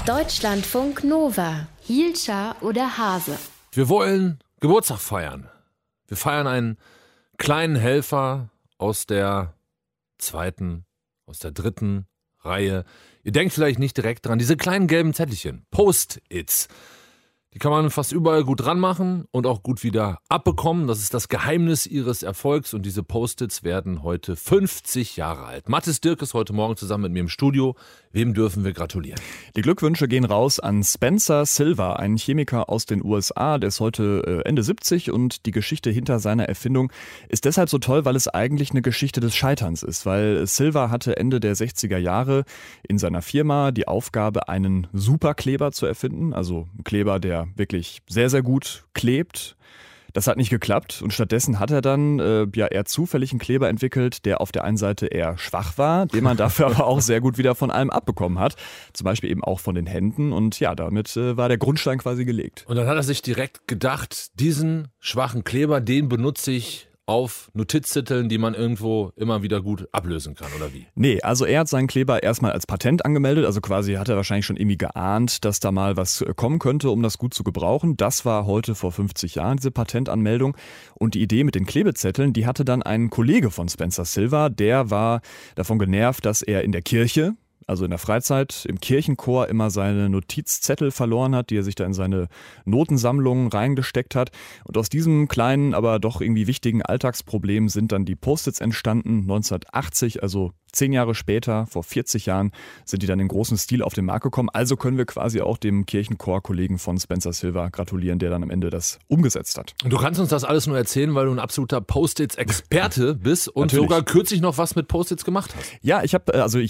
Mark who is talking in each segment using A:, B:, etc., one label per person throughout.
A: Deutschlandfunk Nova. Hielscher oder Hase?
B: Wir wollen Geburtstag feiern. Wir feiern einen kleinen Helfer aus der zweiten, aus der dritten Reihe. Ihr denkt vielleicht nicht direkt dran. Diese kleinen gelben Zettelchen, Post-its, die kann man fast überall gut dran machen und auch gut wieder abbekommen. Das ist das Geheimnis ihres Erfolgs und diese Post-its werden heute 50 Jahre alt. Mathis Dirk ist heute Morgen zusammen mit mir im Studio. Wem dürfen wir gratulieren?
C: Die Glückwünsche gehen raus an Spencer Silva, einen Chemiker aus den USA. Der ist heute Ende 70 und die Geschichte hinter seiner Erfindung ist deshalb so toll, weil es eigentlich eine Geschichte des Scheiterns ist. Weil Silva hatte Ende der 60er Jahre in seiner Firma die Aufgabe, einen Superkleber zu erfinden. Also ein Kleber, der wirklich sehr, sehr gut klebt. Das hat nicht geklappt und stattdessen hat er dann eher zufällig einen Kleber entwickelt, der auf der einen Seite eher schwach war, den man dafür aber auch sehr gut wieder von allem abbekommen hat. Zum Beispiel eben auch von den Händen und ja, damit war der Grundstein quasi gelegt.
B: Und dann hat er sich direkt gedacht, diesen schwachen Kleber, den benutze ich auf Notizzetteln, die man irgendwo immer wieder gut ablösen kann, oder wie?
C: Nee, also er hat seinen Kleber erstmal als Patent angemeldet, also quasi hat er wahrscheinlich schon irgendwie geahnt, dass da mal was kommen könnte, um das gut zu gebrauchen. Das war heute vor 50 Jahren, diese Patentanmeldung. Und die Idee mit den Klebezetteln, die hatte dann ein Kollege von Spencer Silva, der war davon genervt, dass er in der Kirche, also in der Freizeit, im Kirchenchor immer seine Notizzettel verloren hat, die er sich da in seine Notensammlung reingesteckt hat. Und aus diesem kleinen, aber doch irgendwie wichtigen Alltagsproblem sind dann die Post-its entstanden. 1980, also 10 Jahre später, vor 40 Jahren, sind die dann in großem Stil auf den Markt gekommen. Also können wir quasi auch dem Kirchenchor-Kollegen von Spencer Silva gratulieren, der dann am Ende das umgesetzt hat.
B: Und du kannst uns das alles nur erzählen, weil du ein absoluter Post-its-Experte bist und
C: Natürlich.
B: sogar kürzlich noch was mit Post-its gemacht hast.
C: Ja, ich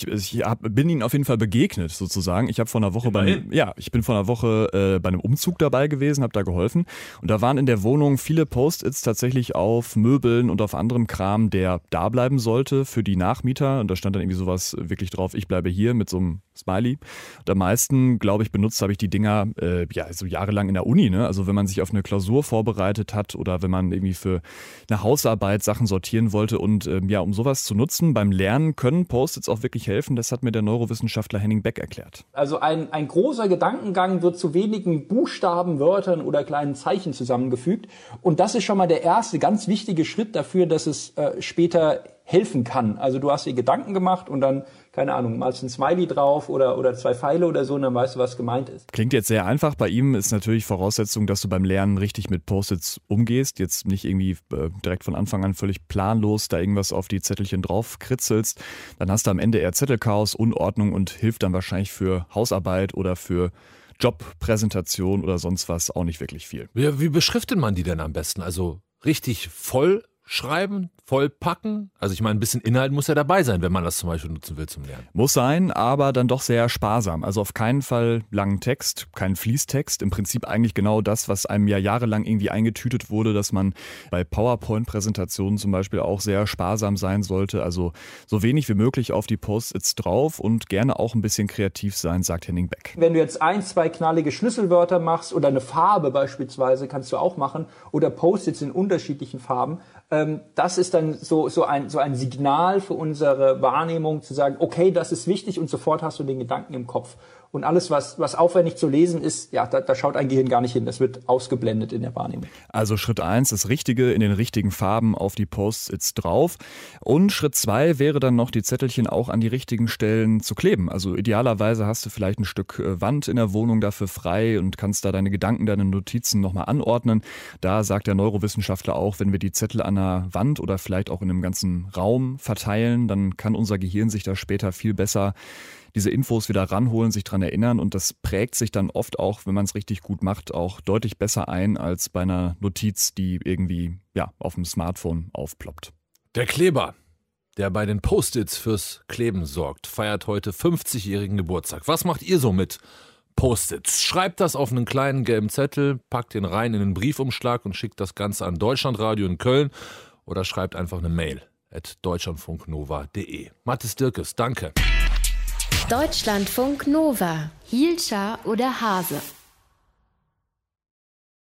C: bin ihnen auf jeden Fall begegnet sozusagen. Ich habe vor einer Woche ich bin vor einer Woche bei einem Umzug dabei gewesen, habe da geholfen und da waren in der Wohnung viele Post-its tatsächlich auf Möbeln und auf anderem Kram, der da bleiben sollte für die Nachmieter. Und da stand dann irgendwie sowas wirklich drauf, ich bleibe hier mit so einem Smiley. Und am meisten, glaube ich, benutzt habe ich die Dinger so jahrelang in der Uni. Ne? Also wenn man sich auf eine Klausur vorbereitet hat oder wenn man irgendwie für eine Hausarbeit Sachen sortieren wollte. Und um sowas zu nutzen, beim Lernen können Post-its auch wirklich helfen. Das hat mir der Neurowissenschaftler Henning Beck erklärt.
D: Also ein großer Gedankengang wird zu wenigen Buchstaben, Wörtern oder kleinen Zeichen zusammengefügt. Und das ist schon mal der erste ganz wichtige Schritt dafür, dass es später helfen kann. Also du hast dir Gedanken gemacht und dann, keine Ahnung, malst ein Smiley drauf oder 2 Pfeile oder so und dann weißt du, was gemeint ist.
C: Klingt jetzt sehr einfach. Bei ihm ist natürlich Voraussetzung, dass du beim Lernen richtig mit Post-its umgehst. Jetzt nicht irgendwie direkt von Anfang an völlig planlos da irgendwas auf die Zettelchen drauf kritzelst. Dann hast du am Ende eher Zettelchaos, Unordnung und hilft dann wahrscheinlich für Hausarbeit oder für Jobpräsentation oder sonst was auch nicht wirklich viel.
B: Wie beschriftet man die denn am besten? Also richtig voll schreiben, voll packen? Also ich meine, ein bisschen Inhalt muss ja dabei sein, wenn man das zum Beispiel nutzen will zum Lernen.
C: Muss sein, aber dann doch sehr sparsam. Also auf keinen Fall langen Text, kein Fließtext. Im Prinzip eigentlich genau das, was einem ja jahrelang irgendwie eingetütet wurde, dass man bei PowerPoint-Präsentationen zum Beispiel auch sehr sparsam sein sollte. Also so wenig wie möglich auf die Post-its drauf und gerne auch ein bisschen kreativ sein, sagt Henning Beck.
D: Wenn du jetzt 1, 2 knallige Schlüsselwörter machst oder eine Farbe beispielsweise, kannst du auch machen, oder Post-its in unterschiedlichen Farben, das ist dann so ein Signal für unsere Wahrnehmung zu sagen, okay, das ist wichtig und sofort hast du den Gedanken im Kopf. Und alles, was aufwendig zu lesen ist, ja, da schaut ein Gehirn gar nicht hin. Das wird ausgeblendet in der Wahrnehmung.
C: Also Schritt 1, das Richtige in den richtigen Farben auf die Post-its drauf. Und Schritt 2 wäre dann noch, die Zettelchen auch an die richtigen Stellen zu kleben. Also idealerweise hast du vielleicht ein Stück Wand in der Wohnung dafür frei und kannst da deine Gedanken, deine Notizen nochmal anordnen. Da sagt der Neurowissenschaftler auch, wenn wir die Zettel an einer Wand oder vielleicht auch in einem ganzen Raum verteilen, dann kann unser Gehirn sich da später viel besser diese Infos wieder ranholen, sich dran erinnern und das prägt sich dann oft auch, wenn man es richtig gut macht, auch deutlich besser ein als bei einer Notiz, die irgendwie auf dem Smartphone aufploppt.
B: Der Kleber, der bei den Post-its fürs Kleben sorgt, feiert heute 50-jährigen Geburtstag. Was macht ihr so mit Post-its? Schreibt das auf einen kleinen gelben Zettel, packt den rein in einen Briefumschlag und schickt das Ganze an Deutschlandradio in Köln oder schreibt einfach eine Mail @deutschlandfunknova.de. Mathis Dirkes, danke.
A: Deutschlandfunk Nova. Hielscher oder Hase?